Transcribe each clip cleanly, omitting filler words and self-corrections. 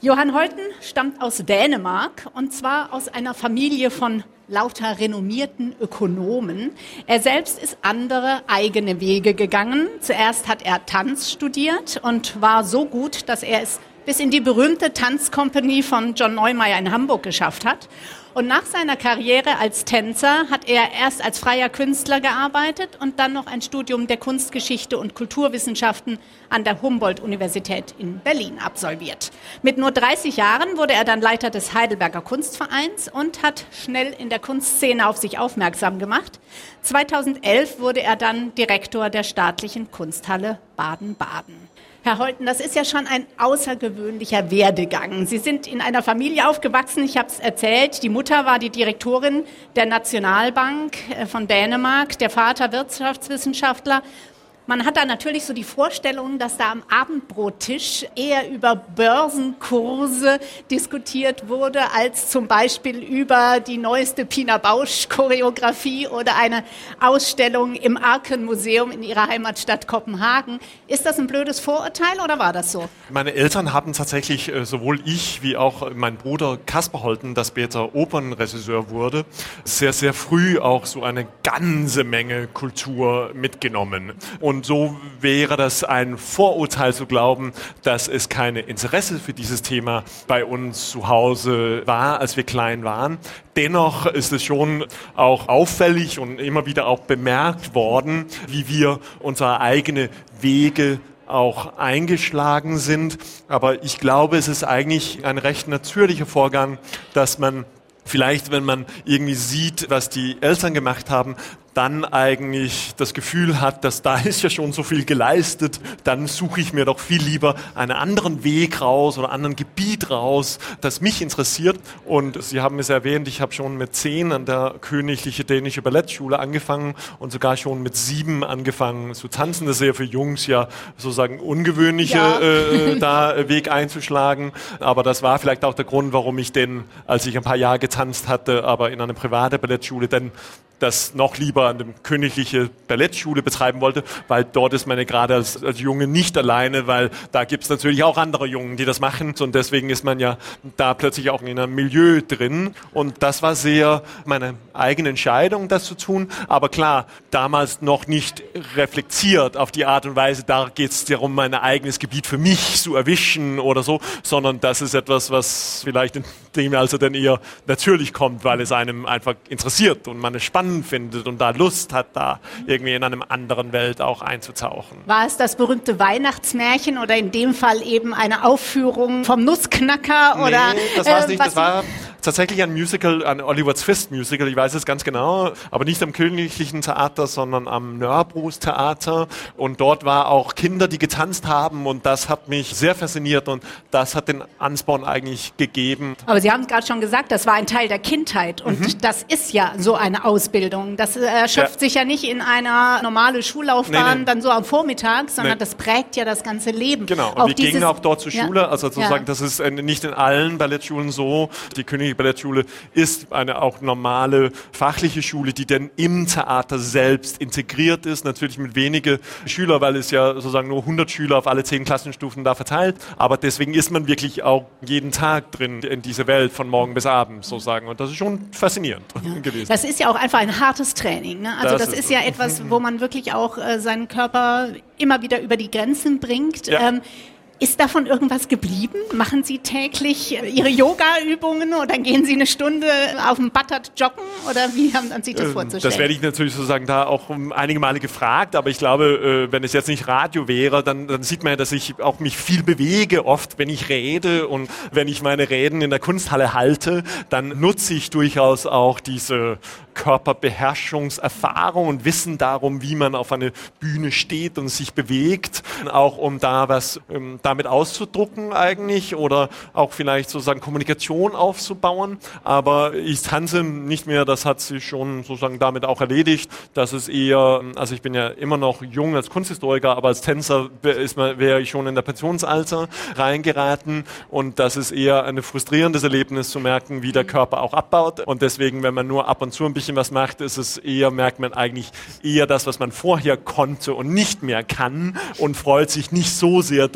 Johan Holten stammt aus Dänemark und zwar aus einer Familie von lauter renommierten Ökonomen. Er selbst ist andere eigene Wege gegangen. Zuerst hat er Tanz studiert und war so gut, dass er es bis in die berühmte Tanzkompanie von John Neumeier in Hamburg geschafft hat. Und nach seiner Karriere als Tänzer hat er erst als freier Künstler gearbeitet und dann noch ein Studium der Kunstgeschichte und Kulturwissenschaften an der Humboldt-Universität in Berlin absolviert. Mit nur 30 Jahren wurde er dann Leiter des Heidelberger Kunstvereins und hat schnell in der Kunstszene auf sich aufmerksam gemacht. 2011 wurde er dann Direktor der Staatlichen Kunsthalle Baden-Baden. Herr Holten, das ist ja schon ein außergewöhnlicher Werdegang. Sie sind in einer Familie aufgewachsen, ich habe es erzählt. Die Mutter war die Direktorin der Nationalbank von Dänemark, der Vater Wirtschaftswissenschaftler. Man hat da natürlich so die Vorstellung, dass da am Abendbrottisch eher über Börsenkurse diskutiert wurde, als zum Beispiel über die neueste Pina Bausch-Choreografie oder eine Ausstellung im Arken-Museum in Ihrer Heimatstadt Kopenhagen. Ist das ein blödes Vorurteil oder war das so? Meine Eltern haben tatsächlich, sowohl ich wie auch mein Bruder Kaspar Holten, der später Opernregisseur wurde, sehr, sehr früh auch so eine ganze Menge Kultur mitgenommen. Und so wäre das ein Vorurteil zu glauben, dass es keine Interesse für dieses Thema bei uns zu Hause war, als wir klein waren. Dennoch ist es schon auch auffällig und immer wieder auch bemerkt worden, wie wir unsere eigene Wege auch eingeschlagen sind. Aber ich glaube, es ist eigentlich ein recht natürlicher Vorgang, dass man vielleicht, wenn man irgendwie sieht, was die Eltern gemacht haben, dann eigentlich das Gefühl hat, dass da ist ja schon so viel geleistet, dann suche ich mir doch viel lieber einen anderen Weg raus oder einen anderen Gebiet raus, das mich interessiert. Und Sie haben es erwähnt, ich habe schon mit 10 an der Königliche Dänische Ballettschule angefangen und sogar schon mit 7 angefangen zu tanzen. Das ist ja für Jungs ja sozusagen ungewöhnliche da Weg einzuschlagen. Aber das war vielleicht auch der Grund, warum ich denn, als ich ein paar Jahre getanzt hatte, aber in einer privaten Ballettschule, denn das noch lieber an der Königliche Ballettschule betreiben wollte, weil dort ist man ja gerade als Junge nicht alleine, weil da gibt es natürlich auch andere Jungen, die das machen und deswegen ist man ja da plötzlich auch in einem Milieu drin und das war sehr meine eigene Entscheidung, das zu tun, aber klar, damals noch nicht reflektiert auf die Art und Weise, da geht es darum, mein eigenes Gebiet für mich zu erwischen oder so, sondern das ist etwas, was vielleicht in dem also dann eher natürlich kommt, weil es einem einfach interessiert und man es spannend findet und da Lust hat, da irgendwie in einer anderen Welt auch einzutauchen. War es das berühmte Weihnachtsmärchen oder in dem Fall eben eine Aufführung vom Nussknacker? Nee, oder das war es nicht. Das war tatsächlich ein Musical, ein Oliver Twist Musical, ich weiß es ganz genau, aber nicht am Königlichen Theater, sondern am Nörrebros Theater und dort war auch Kinder, die getanzt haben und das hat mich sehr fasziniert und das hat den Ansporn eigentlich gegeben. Aber Sie haben es gerade schon gesagt, das war ein Teil der Kindheit und das ist ja so eine Ausbildung. Das erschöpft sich ja nicht in einer normale Schullaufbahn dann so am Vormittag, sondern das prägt ja das ganze Leben. Genau, und wir gingen auch dort zur Schule, also sozusagen, das ist nicht in allen Ballettschulen so. Die Königliche Ballettschule ist eine auch normale fachliche Schule, die dann im Theater selbst integriert ist, natürlich mit wenigen Schülern, weil es ja sozusagen nur 100 Schüler auf alle 10 Klassenstufen da verteilt, aber deswegen ist man wirklich auch jeden Tag drin in dieser Welt von morgen bis abends sozusagen und das ist schon faszinierend gewesen. Das ist ja auch einfach ein hartes Training, ne? Also das ist ja etwas, wo man wirklich auch seinen Körper immer wieder über die Grenzen bringt. Ja. Ist davon irgendwas geblieben? Machen Sie täglich Ihre Yoga-Übungen oder gehen Sie eine Stunde auf dem Buttert joggen? Oder wie haben Sie das vorzustellen? Das werde ich natürlich sozusagen da auch einige Male gefragt, aber ich glaube, wenn es jetzt nicht Radio wäre, dann sieht man ja, dass ich auch mich viel bewege, oft wenn ich rede und wenn ich meine Reden in der Kunsthalle halte, dann nutze ich durchaus auch diese Körperbeherrschungserfahrung und Wissen darum, wie man auf einer Bühne steht und sich bewegt, auch um da was damit auszudrucken eigentlich oder auch vielleicht sozusagen Kommunikation aufzubauen. Aber ich tanze nicht mehr, das hat sich schon sozusagen damit auch erledigt. Das ist eher, also ich bin ja immer noch jung als Kunsthistoriker, aber als Tänzer wäre ich schon in der Pensionsalter reingeraten und das ist eher ein frustrierendes Erlebnis zu merken, wie der Körper auch abbaut und deswegen, wenn man nur ab und zu ein bisschen was macht, ist es eher, merkt man eigentlich eher das, was man vorher konnte und nicht mehr kann und freut sich nicht so sehr drüber,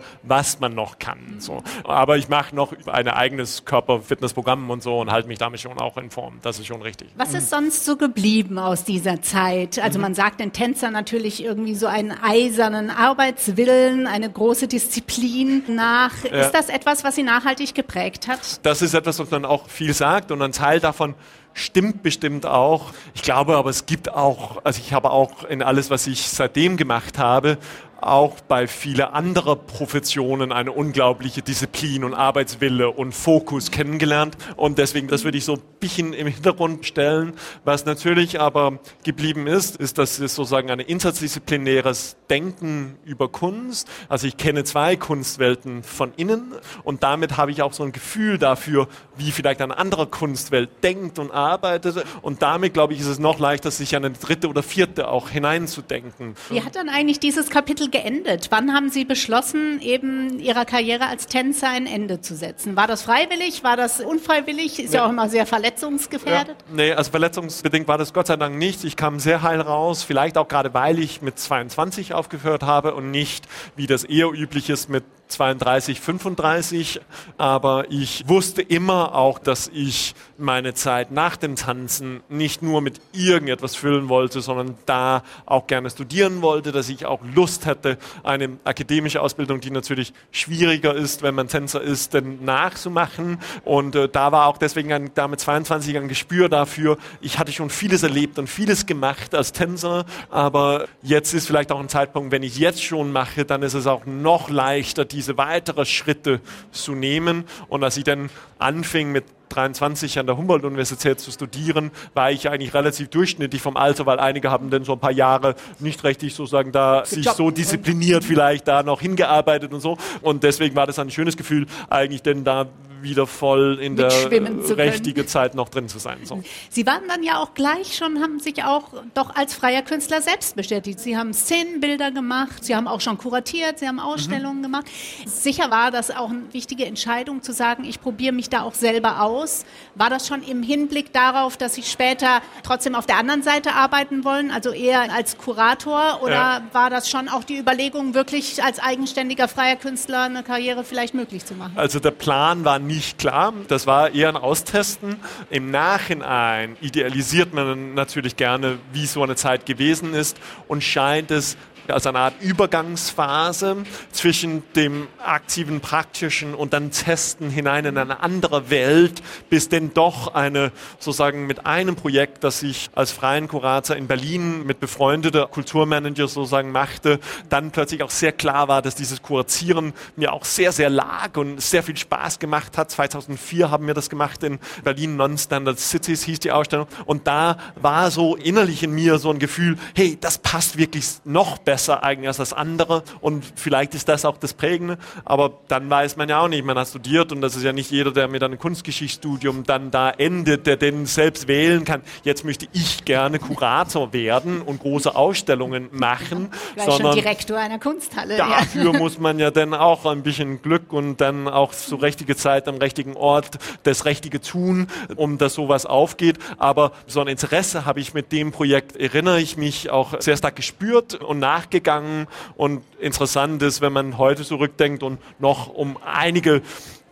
was man noch kann. So. Aber ich mache noch ein eigenes Körperfitnessprogramm und so und halte mich damit schon auch in Form. Das ist schon richtig. Was ist sonst so geblieben aus dieser Zeit? Also man sagt den Tänzer natürlich irgendwie so einen eisernen Arbeitswillen, eine große Disziplin nach. Ja. Ist das etwas, was Sie nachhaltig geprägt hat? Das ist etwas, was man auch viel sagt und ein Teil davon stimmt bestimmt auch. Ich glaube aber, es gibt auch, also ich habe auch in alles, was ich seitdem gemacht habe, auch bei vielen anderen Professionen eine unglaubliche Disziplin und Arbeitswille und Fokus kennengelernt. Und deswegen, das würde ich so ein bisschen im Hintergrund stellen. Was natürlich aber geblieben ist, dass es sozusagen ein interdisziplinäres Denken über Kunst. Also ich kenne zwei Kunstwelten von innen und damit habe ich auch so ein Gefühl dafür, wie vielleicht eine andere Kunstwelt denkt und arbeitet. Und damit, glaube ich, ist es noch leichter, sich an eine dritte oder vierte auch hineinzudenken. Wie hat dann eigentlich dieses Kapitel geendet? Wann haben Sie beschlossen, eben Ihrer Karriere als Tänzer ein Ende zu setzen? War das freiwillig? War das unfreiwillig? Ist ja auch immer sehr verletzungsgefährdet. Ja, nee, also verletzungsbedingt war das Gott sei Dank nicht. Ich kam sehr heil raus, vielleicht auch gerade, weil ich mit 22 aufgehört habe und nicht, wie das eher üblich ist, mit 32, 35, aber ich wusste immer auch, dass ich meine Zeit nach dem Tanzen nicht nur mit irgendetwas füllen wollte, sondern da auch gerne studieren wollte, dass ich auch Lust hätte, eine akademische Ausbildung, die natürlich schwieriger ist, wenn man Tänzer ist, denn nachzumachen. Und da war auch deswegen da mit 22 ein Gespür dafür. Ich hatte schon vieles erlebt und vieles gemacht als Tänzer, aber jetzt ist vielleicht auch ein Zeitpunkt, wenn ich jetzt schon mache, dann ist es auch noch leichter, diese weitere Schritte zu nehmen. Und als ich dann anfing mit 23 an der Humboldt-Universität zu studieren, war ich eigentlich relativ durchschnittlich vom Alter, weil einige haben dann so ein paar Jahre nicht richtig sozusagen da sich so diszipliniert vielleicht da noch hingearbeitet und so. Und deswegen war das ein schönes Gefühl, eigentlich denn da wieder voll in der richtigen Zeit noch drin zu sein. So. Sie waren dann ja auch gleich schon, haben sich auch doch als freier Künstler selbst bestätigt. Sie haben Szenenbilder gemacht, Sie haben auch schon kuratiert, Sie haben Ausstellungen gemacht. Sicher war das auch eine wichtige Entscheidung zu sagen, ich probiere mich da auch selber aus. War das schon im Hinblick darauf, dass Sie später trotzdem auf der anderen Seite arbeiten wollen, also eher als Kurator, oder war das schon auch die Überlegung, wirklich als eigenständiger freier Künstler eine Karriere vielleicht möglich zu machen? Also der Plan war nicht klar. Das war eher ein Austesten. Im Nachhinein idealisiert man natürlich gerne, wie so eine Zeit gewesen ist und scheint es als eine Art Übergangsphase zwischen dem aktiven, praktischen und dann Testen hinein in eine andere Welt, bis denn doch eine, sozusagen mit einem Projekt, das ich als freien Kurator in Berlin mit befreundeter Kulturmanager sozusagen machte, dann plötzlich auch sehr klar war, dass dieses Kuratieren mir auch sehr, sehr lag und sehr viel Spaß gemacht hat. 2004 haben wir das gemacht in Berlin, Non-Standard Cities hieß die Ausstellung, und da war so innerlich in mir so ein Gefühl, hey, das passt wirklich noch besser eigentlich als das andere, und vielleicht ist das auch das Prägende, aber dann weiß man ja auch nicht, man hat studiert und das ist ja nicht jeder, der mit einem Kunstgeschichtsstudium dann da endet, der den selbst wählen kann, jetzt möchte ich gerne Kurator werden und große Ausstellungen machen. Sondern schon Direktor einer Kunsthalle. Dafür muss man ja dann auch ein bisschen Glück und dann auch zur richtigen Zeit am richtigen Ort das Richtige tun, um dass sowas aufgeht, aber so ein Interesse habe ich mit dem Projekt, erinnere ich mich, auch sehr stark gespürt und nachgegangen, und interessant ist, wenn man heute zurückdenkt und noch um einige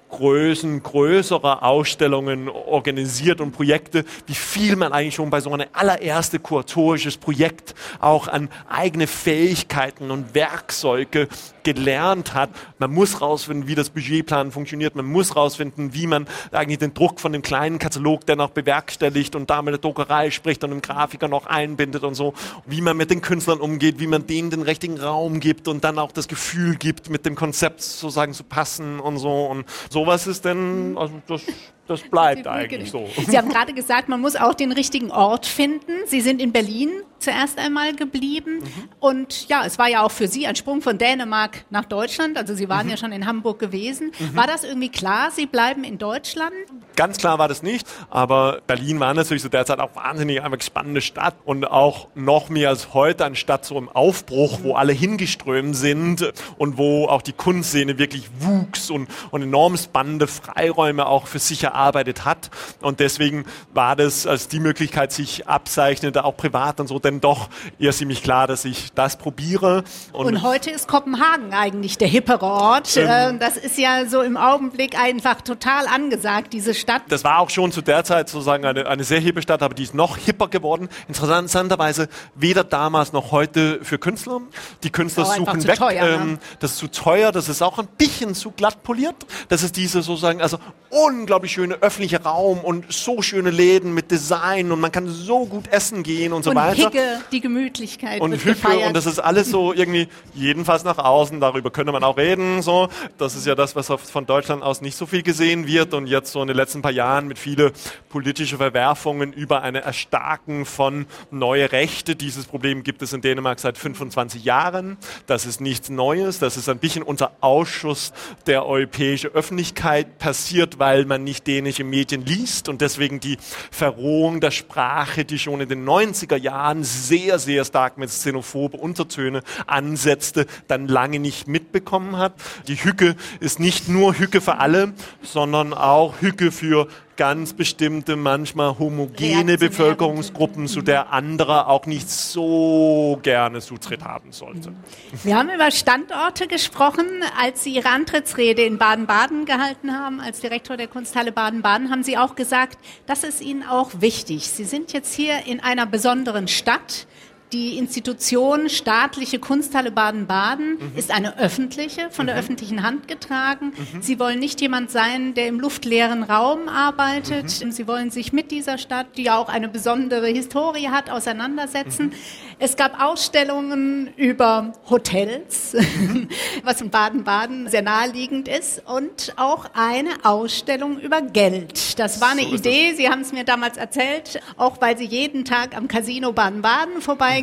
größere Ausstellungen organisiert und Projekte, wie viel man eigentlich schon bei so einem allerersten kuratorisches Projekt auch an eigene Fähigkeiten und Werkzeuge gelernt hat. Man muss rausfinden, wie das Budgetplan funktioniert. Man muss rausfinden, wie man eigentlich den Druck von dem kleinen Katalog dann auch bewerkstelligt und da mit der Druckerei spricht und dem Grafiker noch einbindet und so. Wie man mit den Künstlern umgeht, wie man denen den richtigen Raum gibt und dann auch das Gefühl gibt, mit dem Konzept sozusagen zu passen und so. Und sowas ist denn, also das bleibt eigentlich so. Sie haben gerade gesagt, man muss auch den richtigen Ort finden. Sie sind in Berlin zuerst einmal geblieben. Und ja, es war ja auch für Sie ein Sprung von Dänemark nach Deutschland. Also Sie waren ja schon in Hamburg gewesen. War das irgendwie klar, Sie bleiben in Deutschland? Ganz klar war das nicht, aber Berlin war natürlich zu der Zeit auch wahnsinnig eine spannende Stadt und auch noch mehr als heute eine Stadt so im Aufbruch, wo alle hingeströmt sind und wo auch die Kunstszene wirklich wuchs und enorm spannende Freiräume auch für sich erarbeitet hat. Und deswegen war das, als die Möglichkeit sich abzeichnete, auch privat und so, denn doch eher ziemlich klar, dass ich das probiere. Und heute ist Kopenhagen eigentlich der hippere Ort. Das ist ja so im Augenblick einfach total angesagt, diese Stadt. Das war auch schon zu der Zeit sozusagen eine sehr hippe Stadt, aber die ist noch hipper geworden. Interessanterweise weder damals noch heute für Künstler. Die Künstler suchen weg. Teuer, ne? Das ist zu teuer, das ist auch ein bisschen zu glatt poliert. Das ist diese sozusagen, also unglaublich schöne öffentliche Raum und so schöne Läden mit Design und man kann so gut essen gehen und so weiter. Und Hygge, die Gemütlichkeit und wird Hygge gefeiert. Und das ist alles so irgendwie, jedenfalls nach außen, darüber könnte man auch reden. So. Das ist ja das, was von Deutschland aus nicht so viel gesehen wird und jetzt so in den letzten paar Jahren mit viele politische Verwerfungen über eine Erstarken von neue Rechte. Dieses Problem gibt es in Dänemark seit 25 Jahren. Das ist nichts Neues. Das ist ein bisschen unter Ausschuss der europäischen Öffentlichkeit passiert, weil man nicht dänische Medien liest und deswegen die Verrohung der Sprache, die schon in den 90er Jahren sehr, sehr stark mit xenophobe Untertöne ansetzte, dann lange nicht mitbekommen hat. Die Hygge ist nicht nur Hygge für alle, sondern auch Hygge für ganz bestimmte, manchmal homogene Bevölkerungsgruppen, zu der andere auch nicht so gerne Zutritt haben sollte. Wir haben über Standorte gesprochen. Als Sie Ihre Antrittsrede in Baden-Baden gehalten haben, als Direktor der Kunsthalle Baden-Baden, haben Sie auch gesagt, das ist Ihnen auch wichtig. Sie sind jetzt hier in einer besonderen Stadt. Die Institution Staatliche Kunsthalle Baden-Baden ist eine öffentliche, von der öffentlichen Hand getragen. Sie wollen nicht jemand sein, der im luftleeren Raum arbeitet. Sie wollen sich mit dieser Stadt, die ja auch eine besondere Historie hat, auseinandersetzen. Es gab Ausstellungen über Hotels, was in Baden-Baden sehr naheliegend ist, und auch eine Ausstellung über Geld. Das war eine Idee, Sie haben es mir damals erzählt, auch weil Sie jeden Tag am Casino Baden-Baden vorbeigingen,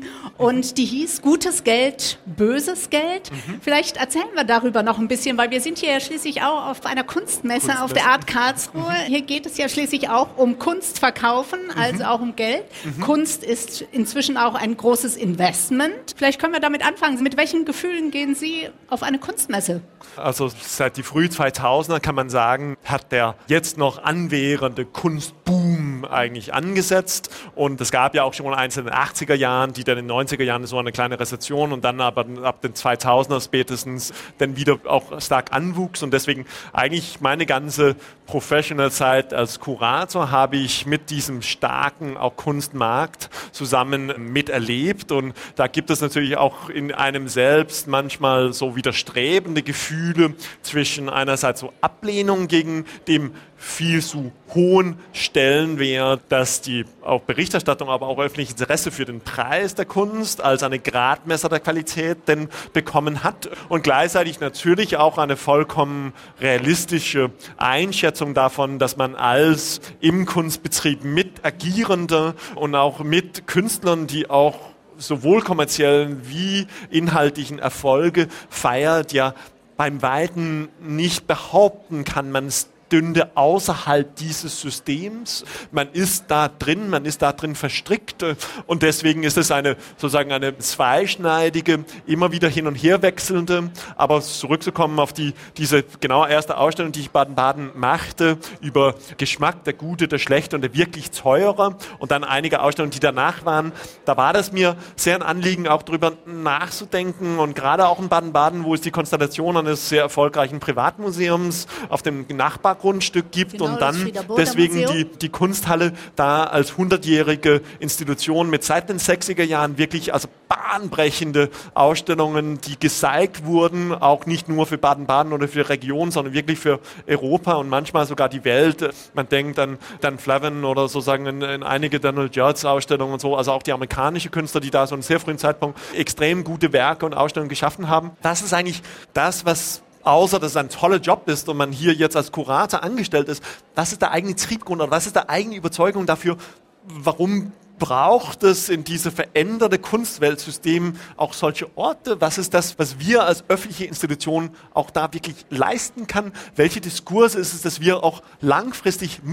und die hieß Gutes Geld, böses Geld. Vielleicht erzählen wir darüber noch ein bisschen, weil wir sind hier ja schließlich auch auf einer Kunstmesse auf der Art Karlsruhe. Hier geht es ja schließlich auch um Kunst verkaufen, also auch um Geld. Kunst ist inzwischen auch ein großes Investment. Vielleicht können wir damit anfangen. Mit welchen Gefühlen gehen Sie auf eine Kunstmesse? Also seit die frühen 2000er kann man sagen, hat der jetzt noch anwährende Kunstboom eigentlich angesetzt. Und es gab ja auch schon eins in den 80er Jahren, die dann in den 90er Jahren so eine kleine Rezession und dann aber ab den 2000er spätestens dann wieder auch stark anwuchs. Und deswegen eigentlich meine ganze Professional-Zeit als Kurator habe ich mit diesem starken auch Kunstmarkt zusammen miterlebt. Und da gibt es natürlich auch in einem selbst manchmal so widerstrebende Gefühle zwischen einerseits so Ablehnung gegen dem viel zu hohen Stellenwert, dass die auch Berichterstattung, aber auch öffentliche Interesse für den Preis der Kunst als eine Gradmesser der Qualität denn bekommen hat und gleichzeitig natürlich auch eine vollkommen realistische Einschätzung davon, dass man als im Kunstbetrieb mit Agierende und auch mit Künstlern, die auch sowohl kommerziellen wie inhaltlichen Erfolge feiert, ja beim Weiten nicht behaupten kann, man stünde außerhalb dieses Systems. Man ist da drin verstrickt und deswegen ist es sozusagen eine zweischneidige, immer wieder hin und her wechselnde, aber zurückzukommen auf diese genau erste Ausstellung, die ich Baden-Baden machte, über Geschmack, der Gute, der Schlechte und der wirklich Teure und dann einige Ausstellungen, die danach waren, da war das mir sehr ein Anliegen, auch darüber nachzudenken und gerade auch in Baden-Baden, wo es die Konstellation eines sehr erfolgreichen Privatmuseums auf dem Nachbargrundstück gibt genau, und dann deswegen die Kunsthalle da als 100-jährige Institution mit seit den 60er Jahren wirklich also bahnbrechende Ausstellungen, die gezeigt wurden, auch nicht nur für Baden-Baden oder für die Region, sondern wirklich für Europa und manchmal sogar die Welt. Man denkt an Dan Flavin oder sozusagen in einige Donald Judd's Ausstellungen und so, also auch die amerikanischen Künstler, die da so einen sehr frühen Zeitpunkt extrem gute Werke und Ausstellungen geschaffen haben. Das ist eigentlich das, was außer dass es ein toller Job ist und man hier jetzt als Kurator angestellt ist, was ist der eigene Triebgrund oder was ist der eigene Überzeugung dafür, warum braucht es in diese veränderte Kunstweltsystem auch solche Orte? Was ist das, was wir als öffentliche Institution auch da wirklich leisten kann? Welche Diskurse ist es, dass wir auch langfristig mitprägen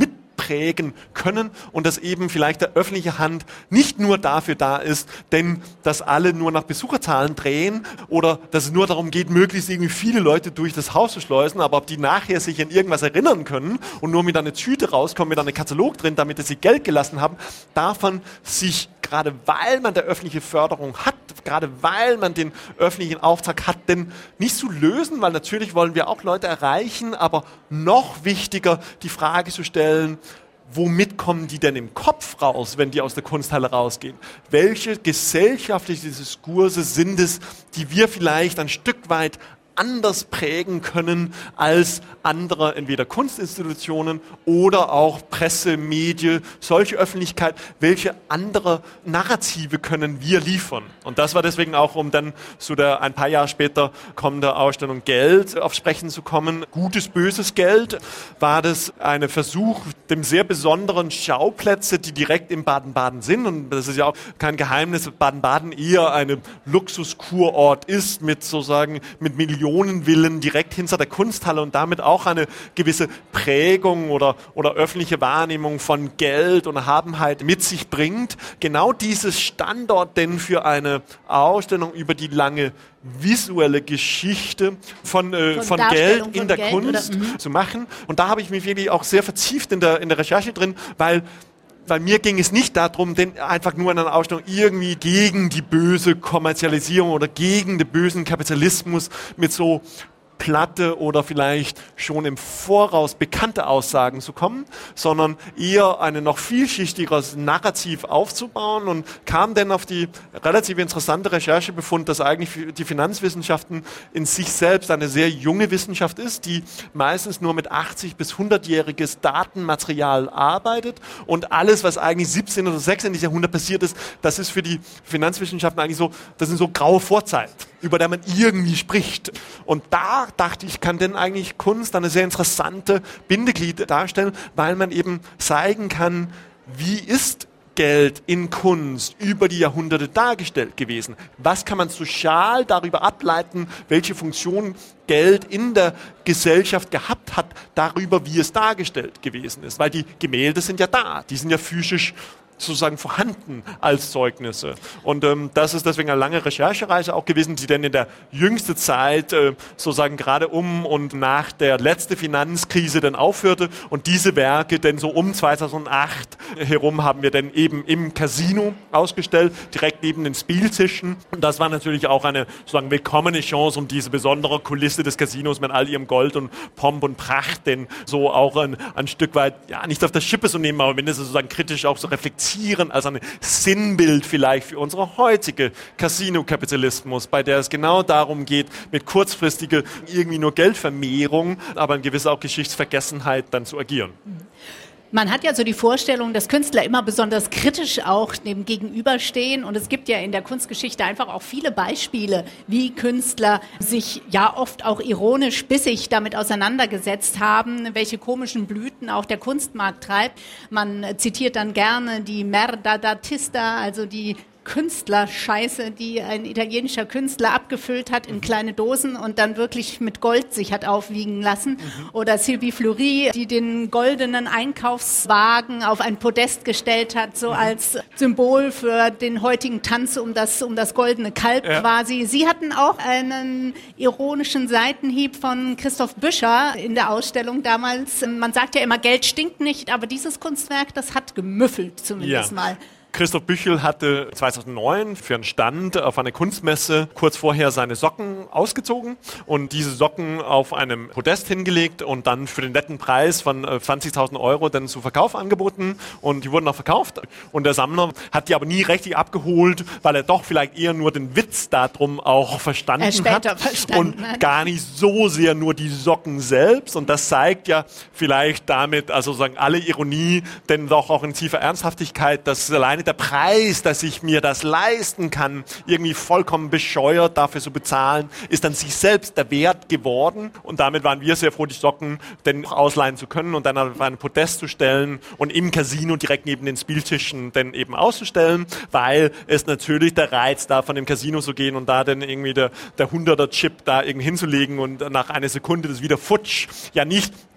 prägen können und dass eben vielleicht der öffentliche Hand nicht nur dafür da ist, denn dass alle nur nach Besucherzahlen drehen oder dass es nur darum geht, möglichst irgendwie viele Leute durch das Haus zu schleusen, aber ob die nachher sich an irgendwas erinnern können und nur mit einer Tüte rauskommen, mit einem Katalog drin, damit sie Geld gelassen haben, davon sich, gerade weil man der öffentliche Förderung hat, gerade weil man den öffentlichen Auftrag hat, denn nicht zu lösen, weil natürlich wollen wir auch Leute erreichen, aber noch wichtiger die Frage zu stellen, womit kommen die denn im Kopf raus, wenn die aus der Kunsthalle rausgehen? Welche gesellschaftliche Diskurse sind es, die wir vielleicht ein Stück weit anders prägen können als andere, entweder Kunstinstitutionen oder auch Presse, Medien, solche Öffentlichkeit. Welche andere Narrative können wir liefern? Und das war deswegen auch, um dann zu der ein paar Jahre später kommende Ausstellung Geld auf Sprechen zu kommen. Gutes, böses Geld war das ein Versuch, dem sehr besonderen Schauplätze, die direkt in Baden-Baden sind. Und das ist ja auch kein Geheimnis, dass Baden-Baden eher ein Luxuskurort ist mit Millionenvillen direkt hinter der Kunsthalle und damit auch eine gewisse Prägung oder öffentliche Wahrnehmung von Geld und Erhabenheit mit sich bringt. Genau dieses Standort denn für eine Ausstellung über die lange visuelle Geschichte von Geld in der Kunst zu machen. Und da habe ich mich wirklich auch sehr vertieft in der Recherche drin, weil mir ging es nicht darum, denn einfach nur in einer Ausstellung irgendwie gegen die böse Kommerzialisierung oder gegen den bösen Kapitalismus mit so platte oder vielleicht schon im Voraus bekannte Aussagen zu kommen, sondern eher ein noch vielschichtigeres Narrativ aufzubauen und kam dann auf die relativ interessante Recherchebefund, dass eigentlich die Finanzwissenschaften in sich selbst eine sehr junge Wissenschaft ist, die meistens nur mit 80- bis 100-jähriges Datenmaterial arbeitet und alles, was eigentlich 17. oder 16. Jahrhundert passiert ist, das ist für die Finanzwissenschaften eigentlich so, das sind so graue Vorzeit, über der man irgendwie spricht. Und da dachte ich, kann denn eigentlich Kunst eine sehr interessante Bindeglied darstellen, weil man eben zeigen kann, wie ist Geld in Kunst über die Jahrhunderte dargestellt gewesen. Was kann man sozial darüber ableiten, welche Funktion Geld in der Gesellschaft gehabt hat, darüber, wie es dargestellt gewesen ist. Weil die Gemälde sind ja da, die sind ja physisch sozusagen vorhanden als Zeugnisse. Und das ist deswegen eine lange Recherchereise auch gewesen, die dann in der jüngsten Zeit sozusagen gerade um und nach der letzten Finanzkrise dann aufhörte. Und diese Werke dann so um 2008 herum haben wir dann eben im Casino ausgestellt, direkt neben den Spieltischen. Und das war natürlich auch eine sozusagen willkommene Chance, um diese besondere Kulisse des Casinos mit all ihrem Gold und Pomp und Pracht denn so auch ein Stück weit, ja, nicht auf der Schippe zu nehmen, aber mindestens sozusagen kritisch auch so reflektieren als ein Sinnbild vielleicht für unsere heutige Casino-Kapitalismus, bei der es genau darum geht, mit kurzfristiger irgendwie nur Geldvermehrung, aber in gewisser auch Geschichtsvergessenheit dann zu agieren. Man hat ja so die Vorstellung, dass Künstler immer besonders kritisch auch dem Gegenüberstehen. Und es gibt ja in der Kunstgeschichte einfach auch viele Beispiele, wie Künstler sich ja oft auch ironisch bissig damit auseinandergesetzt haben, welche komischen Blüten auch der Kunstmarkt treibt. Man zitiert dann gerne die Merda d'Artista, also die Künstlerscheiße, die ein italienischer Künstler abgefüllt hat in kleine Dosen und dann wirklich mit Gold sich hat aufwiegen lassen. Oder Sylvie Fleury, die den goldenen Einkaufswagen auf ein Podest gestellt hat, so als Symbol für den heutigen Tanz um das goldene Kalb quasi. Sie hatten auch einen ironischen Seitenhieb von Christoph Büscher in der Ausstellung damals. Man sagt ja immer, Geld stinkt nicht, aber dieses Kunstwerk, das hat gemüffelt zumindest mal. Christoph Büchel hatte 2009 für einen Stand auf einer Kunstmesse kurz vorher seine Socken ausgezogen und diese Socken auf einem Podest hingelegt und dann für den netten Preis von 20.000 € dann zu Verkauf angeboten und die wurden auch verkauft. Und der Sammler hat die aber nie richtig abgeholt, weil er doch vielleicht eher nur den Witz darum auch verstanden hat und gar nicht so sehr nur die Socken selbst. Und das zeigt ja vielleicht damit, also sozusagen alle Ironie, denn doch auch in tiefer Ernsthaftigkeit, dass alleine der Preis, dass ich mir das leisten kann, irgendwie vollkommen bescheuert dafür zu bezahlen, ist dann sich selbst der Wert geworden. Und damit waren wir sehr froh, die Socken denn ausleihen zu können und dann auf ein Podest zu stellen und im Casino direkt neben den Spieltischen dann eben auszustellen, weil es natürlich der Reiz da von dem Casino zu gehen und da dann irgendwie der 100er-Chip da irgendwie hinzulegen und nach einer Sekunde das wieder futsch, ja nicht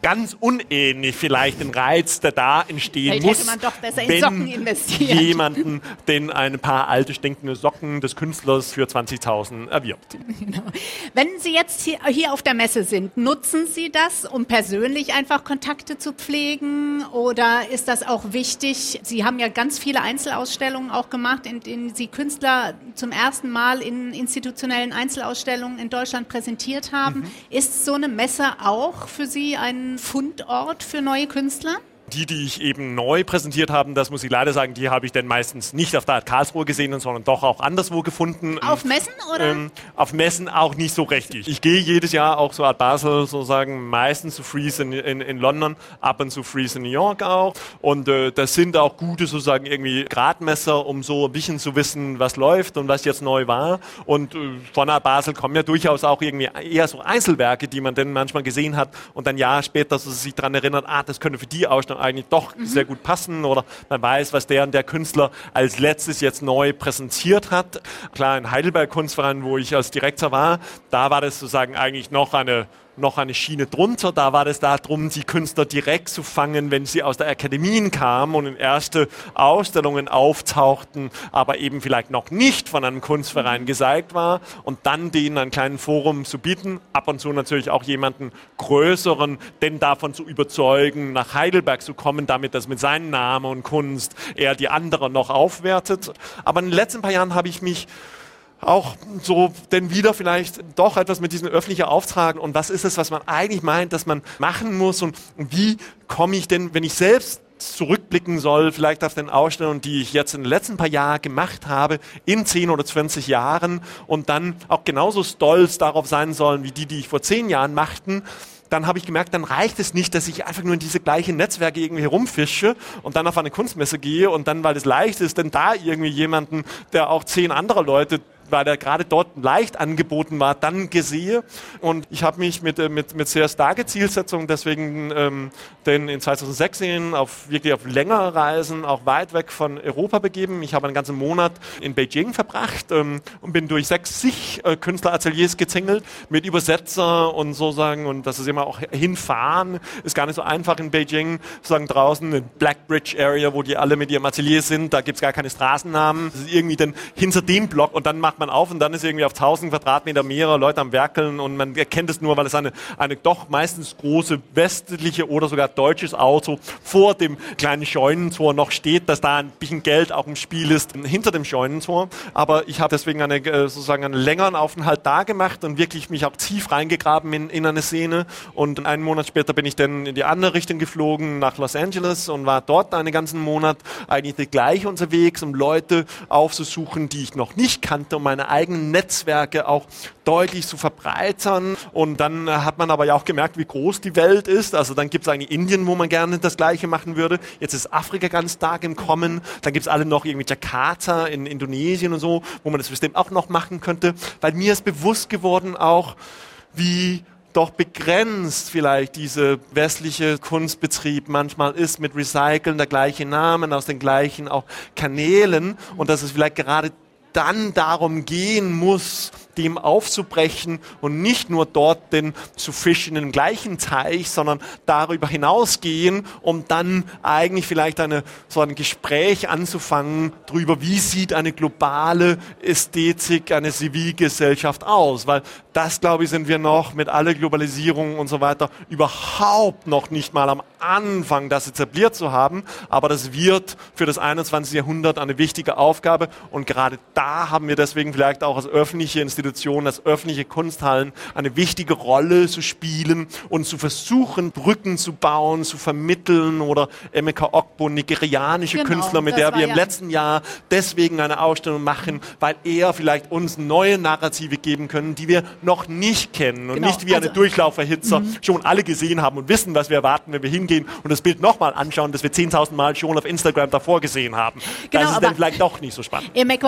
ganz unähnlich vielleicht den Reiz, der da entstehen muss, hätte man doch besser in Socken investiert. Jemanden, den ein paar alte stinkende Socken des Künstlers für 20.000 erwirbt. Genau. Wenn Sie jetzt hier auf der Messe sind, nutzen Sie das, um persönlich einfach Kontakte zu pflegen, oder ist das auch wichtig? Sie haben ja ganz viele Einzelausstellungen auch gemacht, in denen Sie Künstler zum ersten Mal in institutionellen Einzelausstellungen in Deutschland präsentiert haben. Ist so eine Messe auch für Sie ein Fundort für neue Künstler? Die ich eben neu präsentiert habe, das muss ich leider sagen, die habe ich dann meistens nicht auf der Art Karlsruhe gesehen, sondern doch auch anderswo gefunden. Auf Messen, oder? Auf Messen auch nicht so richtig. Ich gehe jedes Jahr auch so Art Basel, sozusagen meistens zu Frieze in London, ab und zu Frieze in New York auch. Und das sind auch gute sozusagen irgendwie Gradmesser, um so ein bisschen zu wissen, was läuft und was jetzt neu war. Und von Art Basel kommen ja durchaus auch irgendwie eher so Einzelwerke, die man dann manchmal gesehen hat und dann Jahre später so sich daran erinnert, das könnte für die Ausstellung eigentlich doch sehr gut passen, oder man weiß, was der und der Künstler als letztes jetzt neu präsentiert hat. Klar, in Heidelberg Kunstverein, wo ich als Direktor war, da war das sozusagen eigentlich noch eine Schiene drunter. Da war es darum, die Künstler direkt zu fangen, wenn sie aus der Akademien kamen und in erste Ausstellungen auftauchten, aber eben vielleicht noch nicht von einem Kunstverein gezeigt war, und dann denen ein kleines Forum zu bieten, ab und zu natürlich auch jemanden größeren, denn davon zu überzeugen, nach Heidelberg zu kommen, damit das mit seinem Namen und Kunst er die anderen noch aufwertet. Aber in den letzten paar Jahren habe ich mich auch so denn wieder vielleicht doch etwas mit diesem öffentlichen Auftrag, und was ist es, was man eigentlich meint, dass man machen muss, und wie komme ich denn, wenn ich selbst zurückblicken soll, vielleicht auf den Ausstellungen, die ich jetzt in den letzten paar Jahren gemacht habe, in 10 oder 20 Jahren, und dann auch genauso stolz darauf sein sollen, wie die ich vor 10 Jahren machten, dann habe ich gemerkt, dann reicht es nicht, dass ich einfach nur in diese gleichen Netzwerke irgendwie herumfische und dann auf eine Kunstmesse gehe und dann, weil es leicht ist, denn da irgendwie jemanden, der auch 10 andere Leute, weil er gerade dort leicht angeboten war, dann gesehe. Und ich habe mich mit sehr starke Zielsetzungen deswegen denn in 2016 wirklich auf längere Reisen auch weit weg von Europa begeben. Ich habe einen ganzen Monat in Beijing verbracht und bin durch 60 Künstlerateliers gezingelt mit Übersetzer und so sagen, und das ist immer auch hinfahren, ist gar nicht so einfach in Beijing, sozusagen draußen in Black Bridge Area, wo die alle mit ihrem Atelier sind, da gibt es gar keine Straßennamen, das ist irgendwie dann hinter dem Block, und dann macht man auf und dann ist irgendwie auf 1000 Quadratmeter mehrere Leute am Werkeln, und man erkennt es nur, weil es eine doch meistens große westliche oder sogar deutsches Auto vor dem kleinen Scheunentor noch steht, dass da ein bisschen Geld auch im Spiel ist hinter dem Scheunentor. Aber ich habe deswegen sozusagen einen längeren Aufenthalt da gemacht und wirklich mich auch tief reingegraben in eine Szene, und einen Monat später bin ich dann in die andere Richtung geflogen, nach Los Angeles, und war dort einen ganzen Monat eigentlich gleich unterwegs, um Leute aufzusuchen, die ich noch nicht kannte, um meine eigenen Netzwerke auch deutlich zu verbreitern. Und dann hat man aber ja auch gemerkt, wie groß die Welt ist. Also dann gibt es eigentlich Indien, wo man gerne das Gleiche machen würde. Jetzt ist Afrika ganz stark im Kommen. Dann gibt es alle noch irgendwie Jakarta in Indonesien und so, wo man das bestimmt auch noch machen könnte. Weil mir ist bewusst geworden auch, wie doch begrenzt vielleicht diese westliche Kunstbetrieb manchmal ist, mit Recyceln der gleichen Namen aus den gleichen auch Kanälen, und dass es vielleicht gerade dann darum gehen muss, dem aufzubrechen und nicht nur dort zu fischen im gleichen Teich, sondern darüber hinausgehen, um dann eigentlich vielleicht so ein Gespräch anzufangen darüber, wie sieht eine globale Ästhetik, eine Zivilgesellschaft aus, weil das, glaube ich, sind wir noch mit aller Globalisierung und so weiter überhaupt noch nicht mal am Anfang, das etabliert zu haben, aber das wird für das 21. Jahrhundert eine wichtige Aufgabe, und gerade da haben wir deswegen vielleicht auch als öffentliche Institutionen, als öffentliche Kunsthallen eine wichtige Rolle zu spielen und zu versuchen, Brücken zu bauen, zu vermitteln, oder Emeka Okbo, nigerianische Künstler, mit der wir im letzten Jahr deswegen eine Ausstellung machen, weil er vielleicht uns neue Narrative geben können, die wir noch nicht kennen und nicht wie eine Durchlauferhitzer schon alle gesehen haben und wissen, was wir erwarten, wenn wir hingehen und das Bild nochmal anschauen, das wir 10.000 Mal schon auf Instagram davor gesehen haben. Das ist dann vielleicht doch nicht so spannend. Emeka Okbo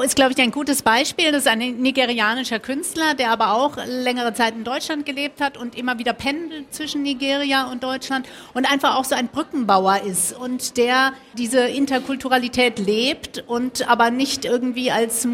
ist, glaube ich, ein gutes Beispiel. Das ist ein nigerianischer Künstler, der aber auch längere Zeit in Deutschland gelebt hat und immer wieder pendelt zwischen Nigeria und Deutschland und einfach auch so ein Brückenbauer ist und der diese Interkulturalität lebt und aber nicht irgendwie als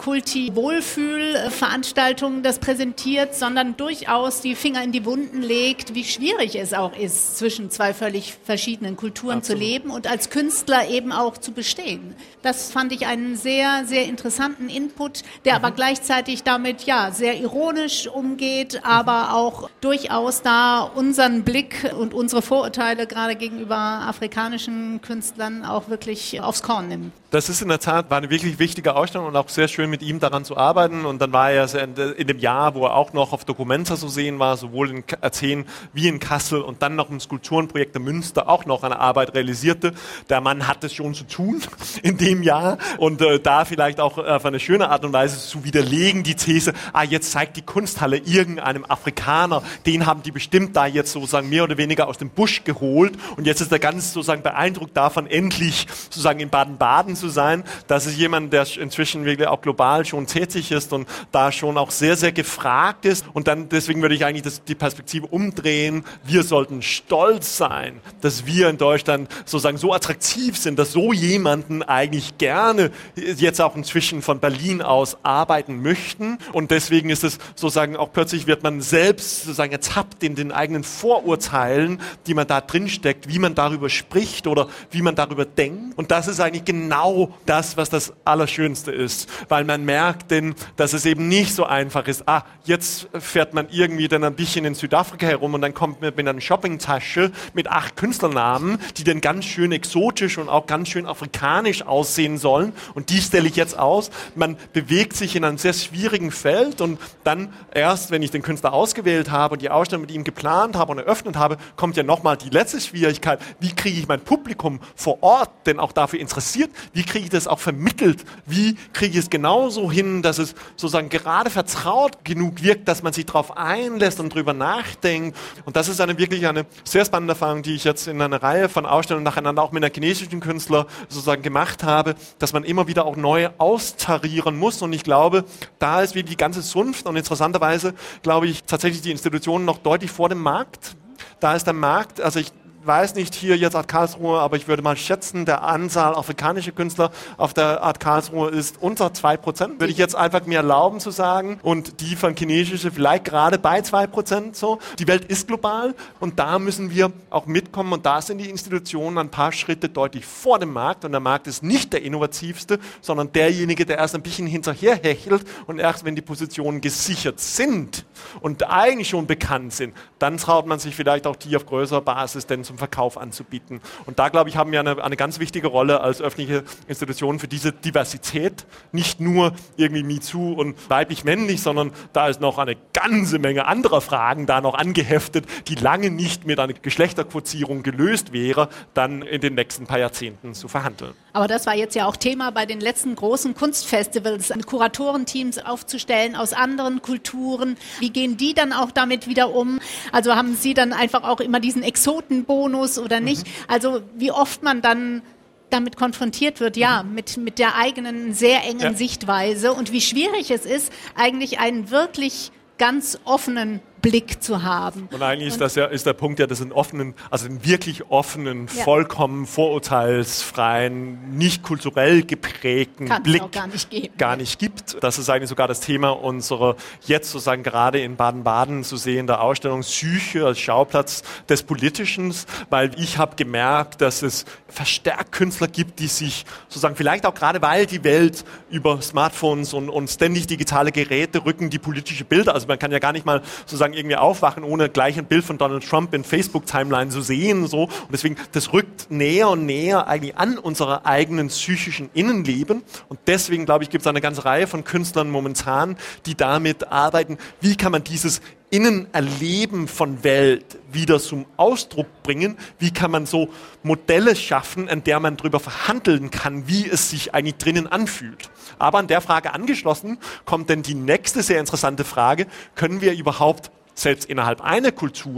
Multikulti-Wohlfühlveranstaltung das präsentiert, sondern durchaus die Finger in die Wunden legt, wie schwierig es auch ist, zwischen zwei völlig verschiedenen Kulturen zu leben und als Künstler eben auch zu bestehen. Das fand ich einen sehr, sehr interessanten Input, der aber gleichzeitig damit sehr ironisch umgeht, aber auch durchaus da unseren Blick und unsere Vorurteile gerade gegenüber afrikanischen Künstlern auch wirklich aufs Korn nimmt. Das ist in der Tat, war eine wirklich wichtige Ausstellung und auch sehr schön mit ihm daran zu arbeiten. Und dann war er in dem Jahr, wo er auch noch auf Documenta zu sehen war, sowohl in Athen wie in Kassel und dann noch im Skulpturenprojekt der Münster auch noch eine Arbeit realisierte. Der Mann hat es schon zu tun in dem Jahr und da vielleicht auch auf eine schöne Art und Weise zu widerlegen, die These, jetzt zeigt die Kunsthalle irgendeinem Afrikaner, den haben die bestimmt da jetzt sozusagen mehr oder weniger aus dem Busch geholt und jetzt ist er ganz sozusagen beeindruckt davon, endlich sozusagen in Baden-Baden zu sein. Das ist jemand, der inzwischen wirklich auch global schon tätig ist und da schon auch sehr, sehr gefragt ist. Und dann deswegen würde ich eigentlich die Perspektive umdrehen. Wir sollten stolz sein, dass wir in Deutschland sozusagen so attraktiv sind, dass so jemanden eigentlich gerne jetzt auch inzwischen von Berlin aus arbeiten möchten. Und deswegen ist es sozusagen auch plötzlich wird man selbst sozusagen ertappt in den eigenen Vorurteilen, die man da drin steckt, wie man darüber spricht oder wie man darüber denkt. Und das ist eigentlich genau das, was das Allerschönste ist, weil man merkt denn, dass es eben nicht so einfach ist, jetzt fährt man irgendwie dann ein bisschen in Südafrika herum und dann kommt man mit einer Shoppingtasche mit 8 Künstlernamen, die dann ganz schön exotisch und auch ganz schön afrikanisch aussehen sollen und die stelle ich jetzt aus. Man bewegt sich in einem sehr schwierigen Feld und dann erst, wenn ich den Künstler ausgewählt habe und die Ausstellung mit ihm geplant habe und eröffnet habe, kommt ja nochmal die letzte Schwierigkeit, wie kriege ich mein Publikum vor Ort denn auch dafür interessiert, wie kriege ich das auch vermittelt, wie kriege ich es genauso hin, dass es sozusagen gerade vertraut genug wirkt, dass man sich darauf einlässt und drüber nachdenkt. Und das ist wirklich eine sehr spannende Erfahrung, die ich jetzt in einer Reihe von Ausstellungen nacheinander auch mit einer chinesischen Künstler sozusagen gemacht habe, dass man immer wieder auch neu austarieren muss. Und ich glaube, da ist wie die ganze Zunft und interessanterweise glaube ich tatsächlich die Institutionen noch deutlich vor dem Markt. Da ist der Markt, also ich weiß nicht hier jetzt Art Karlsruhe, aber ich würde mal schätzen, der Anzahl afrikanischer Künstler auf der Art Karlsruhe ist unter 2%. Würde ich jetzt einfach mir erlauben zu sagen. Und die von chinesische vielleicht gerade bei 2%. So. Die Welt ist global und da müssen wir auch mitkommen. Und da sind die Institutionen ein paar Schritte deutlich vor dem Markt. Und der Markt ist nicht der innovativste, sondern derjenige, der erst ein bisschen hinterherhechelt und erst wenn die Positionen gesichert sind und eigentlich schon bekannt sind, dann traut man sich vielleicht auch die auf größerer Basis denn zum Verkauf anzubieten. Und da, glaube ich, haben wir eine ganz wichtige Rolle als öffentliche Institutionen für diese Diversität. Nicht nur irgendwie MeToo und weiblich-männlich, sondern da ist noch eine ganze Menge anderer Fragen da noch angeheftet, die lange nicht mit einer Geschlechterquotierung gelöst wäre, dann in den nächsten paar Jahrzehnten zu verhandeln. Aber das war jetzt ja auch Thema bei den letzten großen Kunstfestivals, Kuratorenteams aufzustellen aus anderen Kulturen. Wie gehen die dann auch damit wieder um? Also haben Sie dann einfach auch immer diesen Exotenbonus oder nicht? Also wie oft man dann damit konfrontiert wird, mit der eigenen sehr engen Sichtweise und wie schwierig es ist, eigentlich einen wirklich ganz offenen Blick zu haben. Und eigentlich ist der Punkt dass einen wirklich offenen, vollkommen vorurteilsfreien, nicht kulturell geprägten Blick gar nicht gibt. Das ist eigentlich sogar das Thema unserer jetzt sozusagen gerade in Baden-Baden zu sehender Ausstellung Psyche als Schauplatz des Politischen, weil ich habe gemerkt, dass es verstärkt Künstler gibt, die sich sozusagen vielleicht auch gerade, weil die Welt über Smartphones und ständig digitale Geräte rücken, die politische Bilder, also man kann ja gar nicht mal sozusagen irgendwie aufwachen, ohne gleich ein Bild von Donald Trump in Facebook-Timeline zu sehen. So. Und deswegen, das rückt näher und näher eigentlich an unserer eigenen psychischen Innenleben. Und deswegen, glaube ich, gibt es eine ganze Reihe von Künstlern momentan, die damit arbeiten, wie kann man dieses Innenerleben von Welt wieder zum Ausdruck bringen? Wie kann man so Modelle schaffen, an der man darüber verhandeln kann, wie es sich eigentlich drinnen anfühlt? Aber an der Frage angeschlossen kommt dann die nächste sehr interessante Frage, können wir überhaupt selbst innerhalb einer Kultur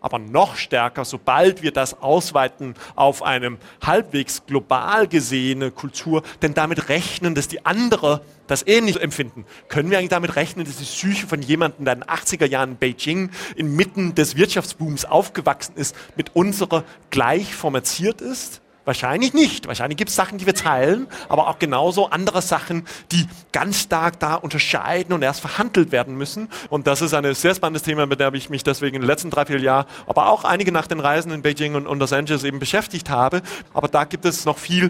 aber noch stärker, sobald wir das ausweiten auf eine halbwegs global gesehene Kultur, denn damit rechnen, dass die andere das ähnlich empfinden. Können wir eigentlich damit rechnen, dass die Psyche von jemandem, der in den 80er Jahren in Beijing inmitten des Wirtschaftsbooms aufgewachsen ist, mit unserer gleich formatisiert ist? Wahrscheinlich nicht. Wahrscheinlich gibt es Sachen, die wir teilen, aber auch genauso andere Sachen, die ganz stark da unterscheiden und erst verhandelt werden müssen. Und das ist ein sehr spannendes Thema, mit dem ich mich deswegen in den letzten 3-4 Jahren, aber auch einige nach den Reisen in Beijing und Los Angeles eben beschäftigt habe. Aber da gibt es noch viel,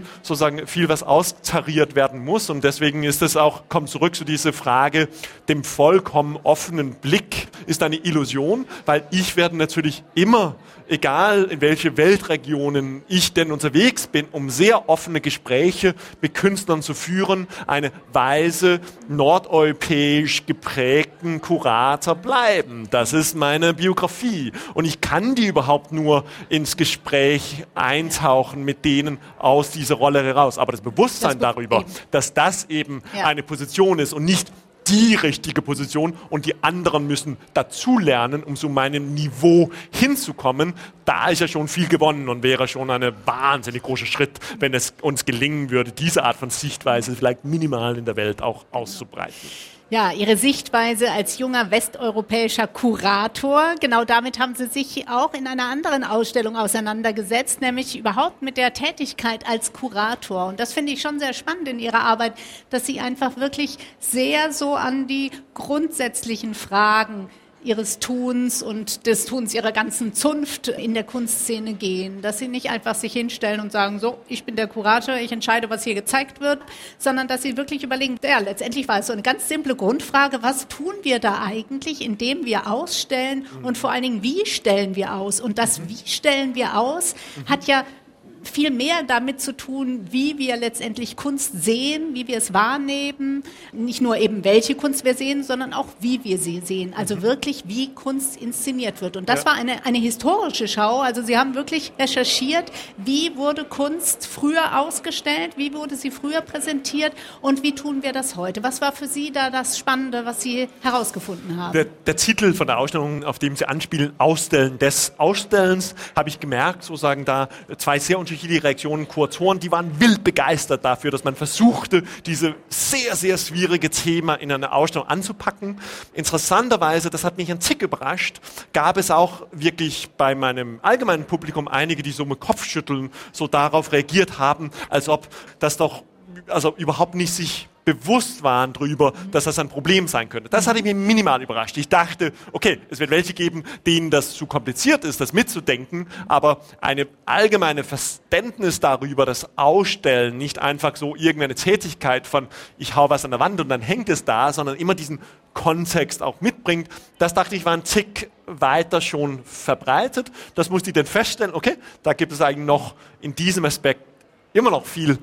was austariert werden muss. Und deswegen ist es auch, kommt zurück zu dieser Frage, dem vollkommen offenen Blick ist eine Illusion, weil ich werde natürlich immer, egal in welche Weltregionen ich denn unterwegs bin, um sehr offene Gespräche mit Künstlern zu führen, eine weise, nordeuropäisch geprägten Kurator bleiben. Das ist meine Biografie. Und ich kann die überhaupt nur ins Gespräch eintauchen mit denen aus dieser Rolle heraus. Aber das Bewusstsein darüber, dass das eben eine Position ist und nicht die richtige Position und die anderen müssen dazulernen, um zu meinem Niveau hinzukommen, da ist ja schon viel gewonnen und wäre schon ein wahnsinnig großer Schritt, wenn es uns gelingen würde, diese Art von Sichtweise vielleicht minimal in der Welt auch auszubreiten. Ja, Ihre Sichtweise als junger westeuropäischer Kurator, genau damit haben Sie sich auch in einer anderen Ausstellung auseinandergesetzt, nämlich überhaupt mit der Tätigkeit als Kurator. Und das finde ich schon sehr spannend in Ihrer Arbeit, dass Sie einfach wirklich sehr so an die grundsätzlichen Fragen Ihres Tuns und des Tuns Ihrer ganzen Zunft in der Kunstszene gehen. Dass Sie nicht einfach sich hinstellen und sagen, so, ich bin der Kurator, ich entscheide, was hier gezeigt wird, sondern dass Sie wirklich überlegen, ja, letztendlich war es so eine ganz simple Grundfrage, was tun wir da eigentlich, indem wir ausstellen und vor allen Dingen, wie stellen wir aus? Und das Wie stellen wir aus hat ja viel mehr damit zu tun, wie wir letztendlich Kunst sehen, wie wir es wahrnehmen. Nicht nur eben, welche Kunst wir sehen, sondern auch, wie wir sie sehen. Also wirklich, wie Kunst inszeniert wird. Und das war eine historische Schau. Also Sie haben wirklich recherchiert, wie wurde Kunst früher ausgestellt, wie wurde sie früher präsentiert und wie tun wir das heute? Was war für Sie da das Spannende, was Sie herausgefunden haben? Der Titel von der Ausstellung, auf dem Sie anspielen, Ausstellen des Ausstellens, habe ich gemerkt, sozusagen da zwei sehr unterschiedliche Reaktionen, Kuratoren, die waren wild begeistert dafür, dass man versuchte, diese sehr, sehr schwierige Thema in einer Ausstellung anzupacken. Interessanterweise, das hat mich ein Tick überrascht, gab es auch wirklich bei meinem allgemeinen Publikum einige, die so mit Kopfschütteln so darauf reagiert haben, als ob das doch überhaupt nicht sich bewusst waren darüber, dass das ein Problem sein könnte. Das hatte mich minimal überrascht. Ich dachte, okay, es wird welche geben, denen das zu kompliziert ist, das mitzudenken, aber eine allgemeine Verständnis darüber, dass Ausstellen nicht einfach so irgendeine Tätigkeit von ich hau was an der Wand und dann hängt es da, sondern immer diesen Kontext auch mitbringt, das dachte ich war ein Tick weiter schon verbreitet. Das musste ich dann feststellen, okay, da gibt es eigentlich noch in diesem Aspekt immer noch viel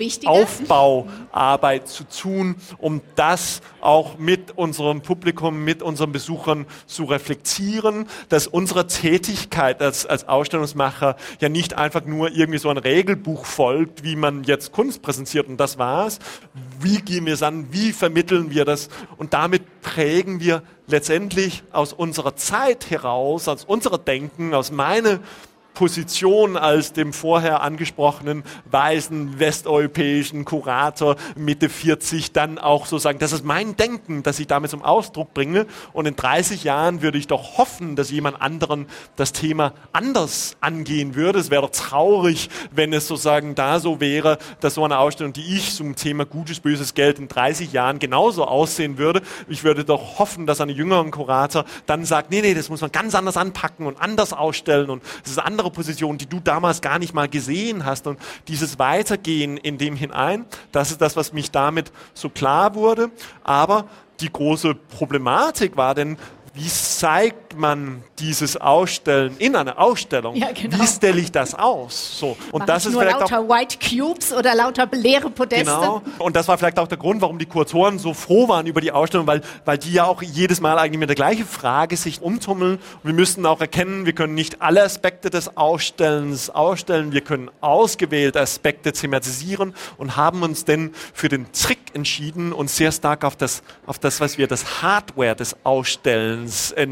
Aufbauarbeit zu tun, um das auch mit unserem Publikum, mit unseren Besuchern zu reflektieren, dass unsere Tätigkeit als Ausstellungsmacher ja nicht einfach nur irgendwie so ein Regelbuch folgt, wie man jetzt Kunst präsentiert und das war's. Wie gehen wir es an? Wie vermitteln wir das? Und damit prägen wir letztendlich aus unserer Zeit heraus, aus unserer Denken, aus meiner Position als dem vorher angesprochenen weißen westeuropäischen Kurator Mitte 40 dann auch so sagen, das ist mein Denken, das ich damit zum Ausdruck bringe und in 30 Jahren würde ich doch hoffen, dass jemand anderen das Thema anders angehen würde. Es wäre doch traurig, wenn es sozusagen da so wäre, dass so eine Ausstellung, die ich zum Thema gutes, böses Geld in 30 Jahren genauso aussehen würde. Ich würde doch hoffen, dass ein jüngerer Kurator dann sagt, nee, das muss man ganz anders anpacken und anders ausstellen und es ist andere Position, die du damals gar nicht mal gesehen hast und dieses Weitergehen in dem hinein, das ist das, was mich damit so klar wurde, aber die große Problematik war denn, wie zeigt man dieses Ausstellen in einer Ausstellung? Ja, genau. Wie stelle ich das aus? So. Und das ist nur vielleicht lauter auch White Cubes oder lauter leere Podeste. Genau. Und das war vielleicht auch der Grund, warum die Kuratoren so froh waren über die Ausstellung, weil die ja auch jedes Mal eigentlich mit der gleichen Frage sich umtummeln. Und wir müssten auch erkennen, wir können nicht alle Aspekte des Ausstellens ausstellen, wir können ausgewählte Aspekte thematisieren und haben uns denn für den Trick entschieden und sehr stark auf das, was wir das Hardware des Ausstellens nennen,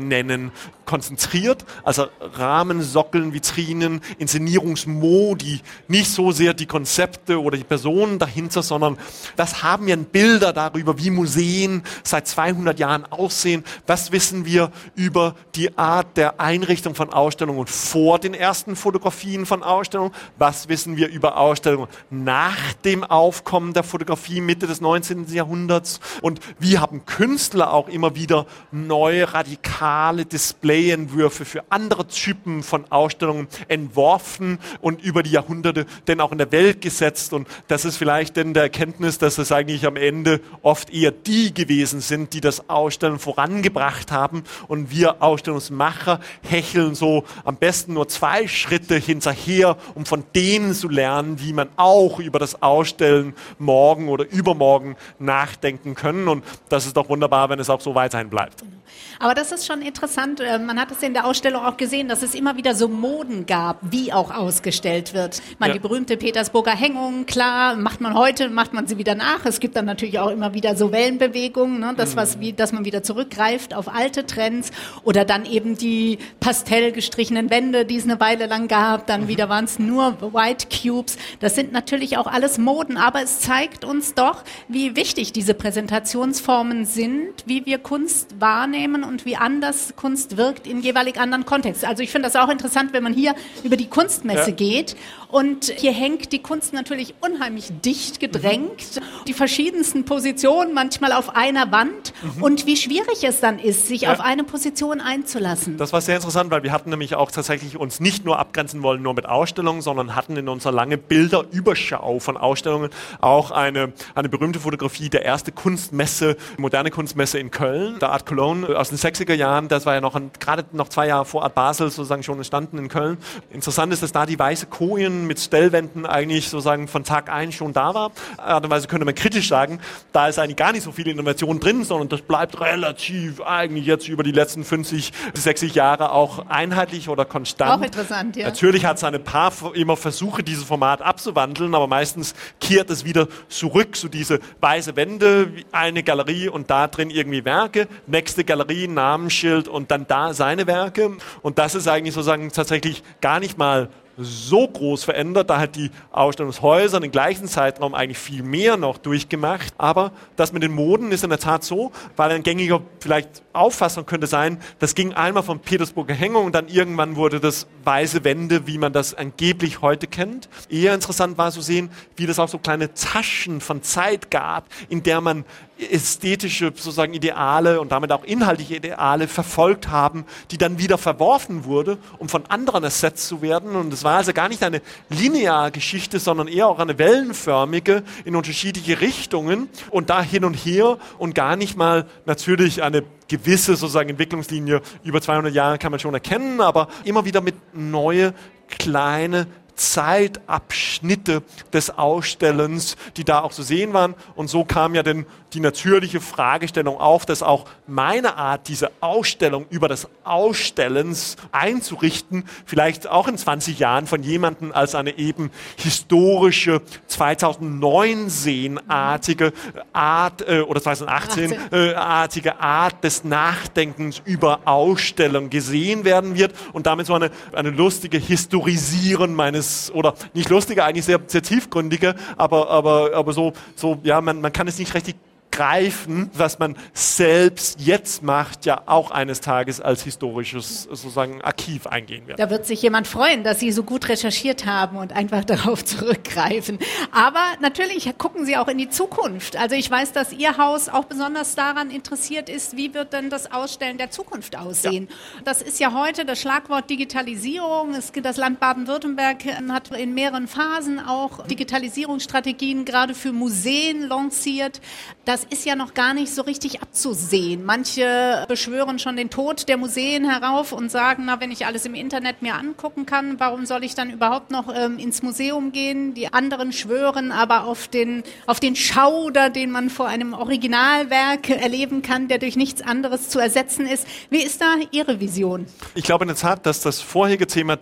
Ausstellungen konzentriert, also Rahmen, Sockeln, Vitrinen, Inszenierungsmodi, nicht so sehr die Konzepte oder die Personen dahinter, sondern was haben wir in Bilder darüber, wie Museen seit 200 Jahren aussehen, was wissen wir über die Art der Einrichtung von Ausstellungen vor den ersten Fotografien von Ausstellungen, was wissen wir über Ausstellungen nach dem Aufkommen der Fotografie Mitte des 19. Jahrhunderts und wie haben Künstler auch immer wieder neue, radikale Displayentwürfe für andere Typen von Ausstellungen entworfen und über die Jahrhunderte denn auch in der Welt gesetzt. Und das ist vielleicht denn der Erkenntnis, dass es eigentlich am Ende oft eher die gewesen sind, die das Ausstellen vorangebracht haben. Und wir Ausstellungsmacher hecheln so am besten nur 2 Schritte hinterher, um von denen zu lernen, wie man auch über das Ausstellen morgen oder übermorgen nachdenken können. Und das ist doch wunderbar, wenn es auch so weiterhin bleibt. Aber das ist schon interessant. Man hat es in der Ausstellung auch gesehen, dass es immer wieder so Moden gab, wie auch ausgestellt wird. Die berühmte Petersburger Hängung, klar, macht man heute, macht man sie wieder nach. Es gibt dann natürlich auch immer wieder so Wellenbewegungen, ne? Dass man wieder zurückgreift auf alte Trends oder dann eben die pastellgestrichenen Wände, die es eine Weile lang gab. Dann wieder waren es nur White Cubes. Das sind natürlich auch alles Moden, aber es zeigt uns doch, wie wichtig diese Präsentationsformen sind, wie wir Kunst wahrnehmen und wie anders Kunst wirkt in jeweilig anderen Kontexten. Also ich finde das auch interessant, wenn man hier über die Kunstmesse geht und hier hängt die Kunst natürlich unheimlich dicht gedrängt, die verschiedensten Positionen manchmal auf einer Wand und wie schwierig es dann ist, sich auf eine Position einzulassen. Das war sehr interessant, weil wir hatten nämlich auch tatsächlich uns nicht nur abgrenzen wollen, nur mit Ausstellungen, sondern hatten in unserer lange Bilderüberschau von Ausstellungen auch eine berühmte Fotografie der erste Kunstmesse, moderne Kunstmesse in Köln, der Art Cologne aus den 60er Jahren, das war ja gerade noch 2 Jahre vor Art Basel sozusagen schon entstanden in Köln. Interessant ist, dass da die weiße Kojen mit Stellwänden eigentlich sozusagen von Tag 1 schon da war. Weise könnte man kritisch sagen, da ist eigentlich gar nicht so viele Innovationen drin, sondern das bleibt relativ eigentlich jetzt über die letzten 50 bis 60 Jahre auch einheitlich oder konstant. Auch interessant, ja. Natürlich hat es eine paar immer Versuche, dieses Format abzuwandeln, aber meistens kehrt es wieder zurück, so diese weiße Wände, eine Galerie und da drin irgendwie Werke, nächste Galerie, Namensschild und dann da seine Werke. Und das ist eigentlich sozusagen tatsächlich gar nicht mal so groß verändert, da hat die Ausstellungshäuser in den gleichen Zeitraum eigentlich viel mehr noch durchgemacht. Aber das mit den Moden ist in der Tat so, weil ein gängiger vielleicht Auffassung könnte sein, das ging einmal von Petersburger Hängung und dann irgendwann wurde das weiße Wände, wie man das angeblich heute kennt. Eher interessant war zu sehen, wie das auch so kleine Taschen von Zeit gab, in der man ästhetische sozusagen Ideale und damit auch inhaltliche Ideale verfolgt haben, die dann wieder verworfen wurde, um von anderen ersetzt zu werden. Und es war also gar nicht eine lineare Geschichte, sondern eher auch eine wellenförmige in unterschiedliche Richtungen und da hin und her und gar nicht mal natürlich eine gewisse sozusagen Entwicklungslinie über 200 Jahre kann man schon erkennen, aber immer wieder mit neue kleine Zeitabschnitte des Ausstellens, die da auch zu sehen waren. Und so kam ja dann die natürliche Fragestellung auf, dass auch meine Art, diese Ausstellung über das Ausstellens einzurichten, vielleicht auch in 20 Jahren von jemandem als eine eben historische 2019-artige Art oder 2018-artige Art des Nachdenkens über Ausstellung gesehen werden wird und damit so eine lustige Historisieren meines, oder nicht lustige, eigentlich sehr, sehr tiefgründige, aber so ja, man kann es nicht richtig greifen, was man selbst jetzt macht, ja auch eines Tages als historisches sozusagen Archiv eingehen wird. Da wird sich jemand freuen, dass Sie so gut recherchiert haben und einfach darauf zurückgreifen. Aber natürlich gucken Sie auch in die Zukunft. Also ich weiß, dass Ihr Haus auch besonders daran interessiert ist, wie wird denn das Ausstellen der Zukunft aussehen? Ja. Das ist ja heute das Schlagwort Digitalisierung. Das Land Baden-Württemberg hat in mehreren Phasen auch Digitalisierungsstrategien gerade für Museen lanciert. Das ist ja noch gar nicht so richtig abzusehen. Manche beschwören schon den Tod der Museen herauf und sagen, na, wenn ich alles im Internet mir angucken kann, warum soll ich dann überhaupt noch ins Museum gehen? Die anderen schwören aber auf den Schauder, den man vor einem Originalwerk erleben kann, der durch nichts anderes zu ersetzen ist. Wie ist da Ihre Vision? Ich glaube in der Tat, dass das vorherige Thema der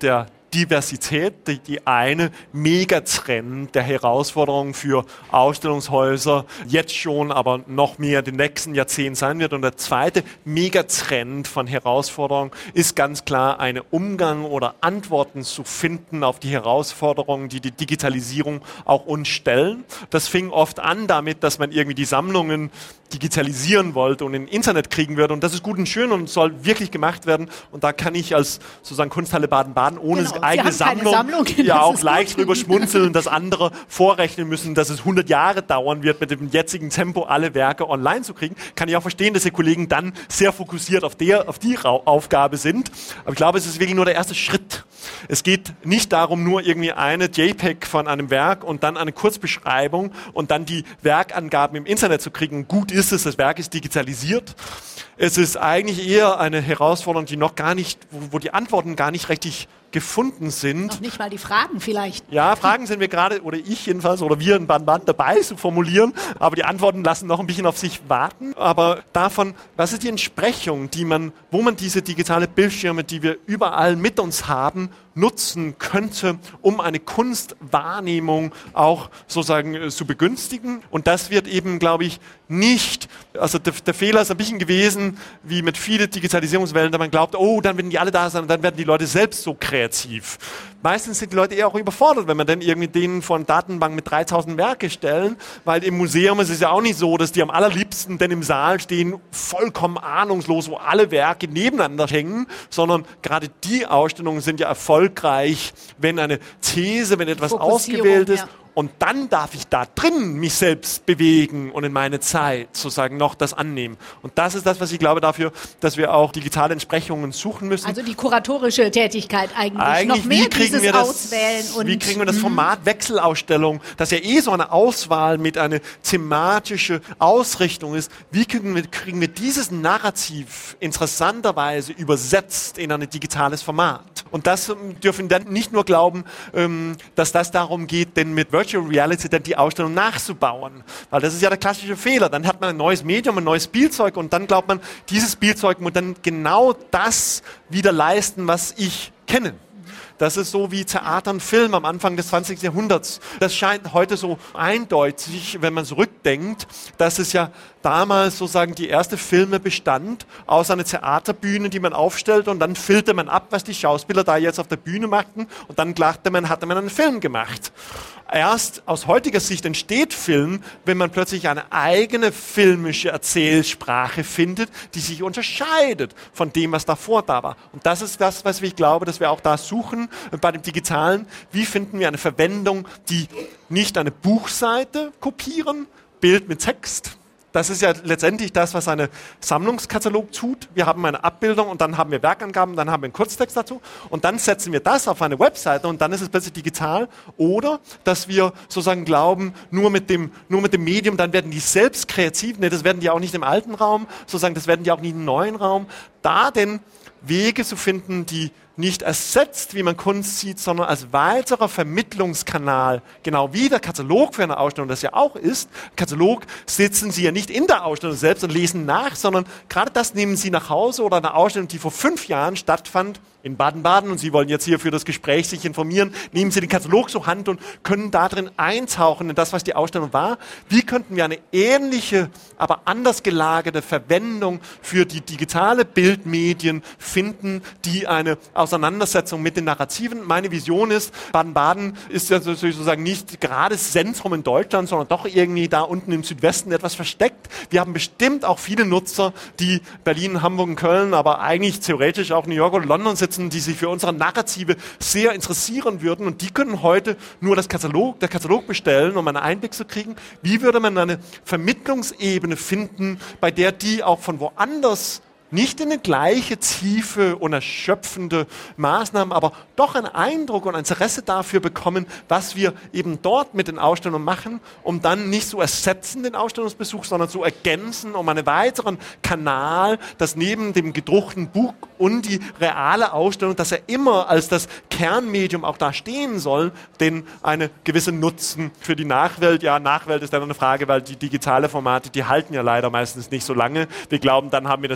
Diversität, die eine Megatrend der Herausforderung für Ausstellungshäuser jetzt schon, aber noch mehr in den nächsten Jahrzehnten sein wird. Und der zweite Megatrend von Herausforderungen ist ganz klar, einen Umgang oder Antworten zu finden auf die Herausforderungen, die die Digitalisierung auch uns stellen. Das fing oft an damit, dass man irgendwie die Sammlungen digitalisieren wollte und in Internet kriegen würde. Und das ist gut und schön und soll wirklich gemacht werden. Und da kann ich als sozusagen Kunsthalle Baden-Baden ohne eigene Sammlung ja auch leicht drüber schmunzeln, dass andere vorrechnen müssen, dass es 100 Jahre dauern wird, mit dem jetzigen Tempo alle Werke online zu kriegen. Kann ich auch verstehen, dass die Kollegen dann sehr fokussiert auf die Aufgabe sind. Aber ich glaube, es ist wirklich nur der erste Schritt. Es geht nicht darum, nur irgendwie eine JPEG von einem Werk und dann eine Kurzbeschreibung und dann die Werkangaben im Internet zu kriegen. Gut ist es, das Werk ist digitalisiert. Es ist eigentlich eher eine Herausforderung, die noch gar nicht, wo die Antworten gar nicht richtig gefunden sind. Noch nicht mal die Fragen vielleicht. Ja, Fragen sind wir gerade, oder ich jedenfalls, oder wir in Baden-Baden dabei zu formulieren, aber die Antworten lassen noch ein bisschen auf sich warten. Aber davon, was ist die Entsprechung, wo man diese digitale Bildschirme, die wir überall mit uns haben, nutzen könnte, um eine Kunstwahrnehmung auch sozusagen zu begünstigen. Und das wird eben, glaube ich, nicht, also der Fehler ist ein bisschen gewesen, wie mit vielen Digitalisierungswellen, da man glaubt, oh, dann werden die alle da sein und dann werden die Leute selbst so kreativ. Meistens sind die Leute eher auch überfordert, wenn man dann irgendwie denen vor eine Datenbank mit 3000 Werke stellen, weil im Museum ist es ja auch nicht so, dass die am allerliebsten denn im Saal stehen, vollkommen ahnungslos, wo alle Werke nebeneinander hängen, sondern gerade die Ausstellungen sind ja erfolgreich, wenn eine These, wenn etwas ausgewählt ist. Ja. Und dann darf ich da drin mich selbst bewegen und in meine Zeit sozusagen noch das annehmen. Und das ist das, was ich glaube dafür, dass wir auch digitale Entsprechungen suchen müssen. Also die kuratorische Tätigkeit eigentlich noch mehr dieses Auswählen. Wie kriegen wir das Format Wechselausstellung, das ja so eine Auswahl mit einer thematischen Ausrichtung ist, wie kriegen wir dieses Narrativ interessanterweise übersetzt in ein digitales Format? Und das dürfen dann nicht nur glauben, dass das darum geht, denn mit Virtual Reality dann die Ausstellung nachzubauen. Weil das ist ja der klassische Fehler. Dann hat man ein neues Medium, ein neues Spielzeug und dann glaubt man, dieses Spielzeug muss dann genau das wieder leisten, was ich kenne. Das ist so wie Theater und Film am Anfang des 20. Jahrhunderts. Das scheint heute so eindeutig, wenn man zurückdenkt, dass es ja damals sozusagen die erste Filme bestand aus einer Theaterbühne, die man aufstellte und dann filterte man ab, was die Schauspieler da jetzt auf der Bühne machten und dann hatte man einen Film gemacht. Erst aus heutiger Sicht entsteht Film, wenn man plötzlich eine eigene filmische Erzählsprache findet, die sich unterscheidet von dem, was davor da war. Und das ist das, was ich glaube, dass wir auch da suchen bei dem Digitalen. Wie finden wir eine Verwendung, die nicht eine Buchseite kopieren, Bild mit Text. Das ist ja letztendlich das, was ein Sammlungskatalog tut. Wir haben eine Abbildung und dann haben wir Werkangaben, dann haben wir einen Kurztext dazu und dann setzen wir das auf eine Webseite und dann ist es plötzlich digital. Oder, dass wir sozusagen glauben, nur mit dem Medium, dann werden die selbst kreativ. Ne, das werden die auch nicht im alten Raum, sozusagen, das werden die auch nicht im neuen Raum. Da denn Wege zu finden, die nicht ersetzt, wie man Kunst sieht, sondern als weiterer Vermittlungskanal, genau wie der Katalog für eine Ausstellung das ja auch ist. Katalog sitzen Sie ja nicht in der Ausstellung selbst und lesen nach, sondern gerade das nehmen Sie nach Hause oder eine Ausstellung, die vor 5 Jahren stattfand in Baden-Baden und Sie wollen jetzt hier für das Gespräch sich informieren, nehmen Sie den Katalog zur Hand und können da drin eintauchen in das, was die Ausstellung war. Wie könnten wir eine ähnliche, aber anders gelagerte Verwendung für die digitale Bildmedien finden, die eine Auseinandersetzung mit den Narrativen. Meine Vision ist, Baden-Baden ist ja sozusagen nicht gerade das Zentrum in Deutschland, sondern doch irgendwie da unten im Südwesten etwas versteckt. Wir haben bestimmt auch viele Nutzer, die Berlin, Hamburg und Köln, aber eigentlich theoretisch auch New York oder London sitzen, die sich für unsere Narrative sehr interessieren würden und die können heute nur der Katalog bestellen, um einen Einblick zu kriegen. Wie würde man eine Vermittlungsebene finden, bei der die auch von woanders nicht in eine gleiche tiefe und erschöpfende Maßnahmen, aber doch einen Eindruck und ein Interesse dafür bekommen, was wir eben dort mit den Ausstellungen machen, um dann nicht zu ersetzen den Ausstellungsbesuch, sondern zu ergänzen, um einen weiteren Kanal, das neben dem gedruckten Buch und die reale Ausstellung, dass er immer als das Kernmedium auch da stehen soll, denn eine gewisse Nutzen für die Nachwelt. Ja, Nachwelt ist dann eine Frage, weil die digitale Formate, die halten ja leider meistens nicht so lange. Wir glauben, dann haben wir das für immer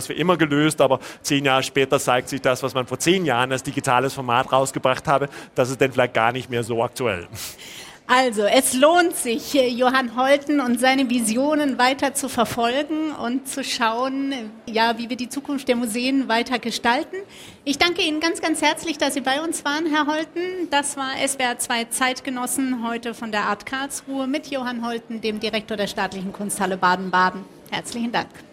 gelöst, aber 10 Jahre später zeigt sich das, was man vor 10 Jahren als digitales Format rausgebracht habe, das ist dann vielleicht gar nicht mehr so aktuell. Also, es lohnt sich, Johann Holten und seine Visionen weiter zu verfolgen und zu schauen, ja, wie wir die Zukunft der Museen weiter gestalten. Ich danke Ihnen ganz, ganz herzlich, dass Sie bei uns waren, Herr Holten. Das war SWR 2 Zeitgenossen heute von der Art Karlsruhe mit Johann Holten, dem Direktor der Staatlichen Kunsthalle Baden-Baden. Herzlichen Dank.